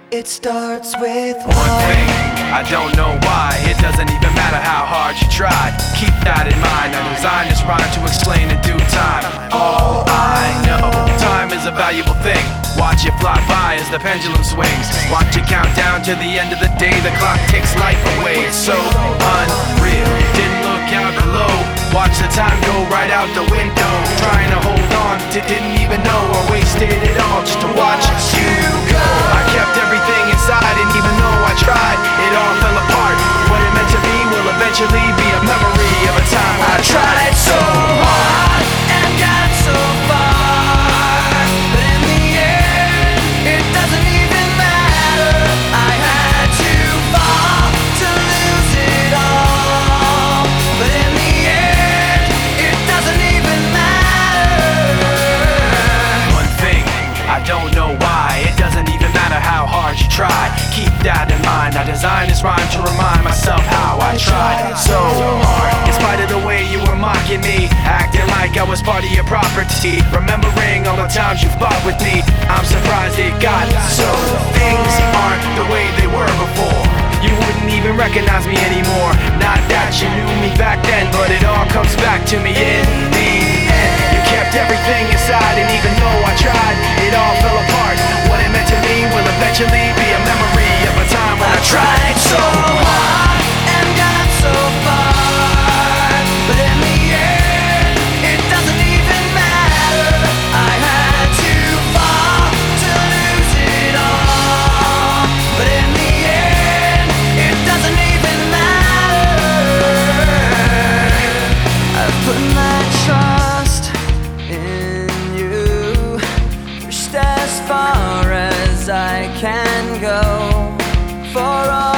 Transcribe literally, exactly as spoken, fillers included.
It starts with one thing, I don't know why. It doesn't even matter how hard you try. Keep that in mind, I designed this rhyme to explain in due time. All I know, time is a valuable thing. Watch it fly by as the pendulum swings. Watch it count down to the end of the day. The clock takes life away, it's so unreal. Didn't look out below, watch the time go right out the window. Trying to hold on to didn't even know I wasted it all just to watch you go. I kept everything inside, and even though I tried, it all fell apart. What it meant to be will eventually be a memory of a time when I tried so hard and got so far, but in the end, it doesn't even matter. I had to fall to lose it all, but in the end, it doesn't even matter. One thing, I don't know why. It doesn't even matter how hard you try. Keep that in mind, I designed this rhyme to remind myself how I tried so hard. In spite of the way you were mocking me, acting like I was part of your property, remembering all the times you fought with me, I'm surprised it got so. Things aren't the way they were before. You wouldn't even recognize me anymore. Not that you knew me back then, but it all comes back to me in the end. You kept everything inside, and even though I tried, it all fell apart. What it meant to me will eventually be a memory of a time when I tried so hard and got so far, but in the end, it doesn't even matter. I had to fall to lose it all, but in the end, it doesn't even matter. I've put my trust in you, pushed as far as I can go for all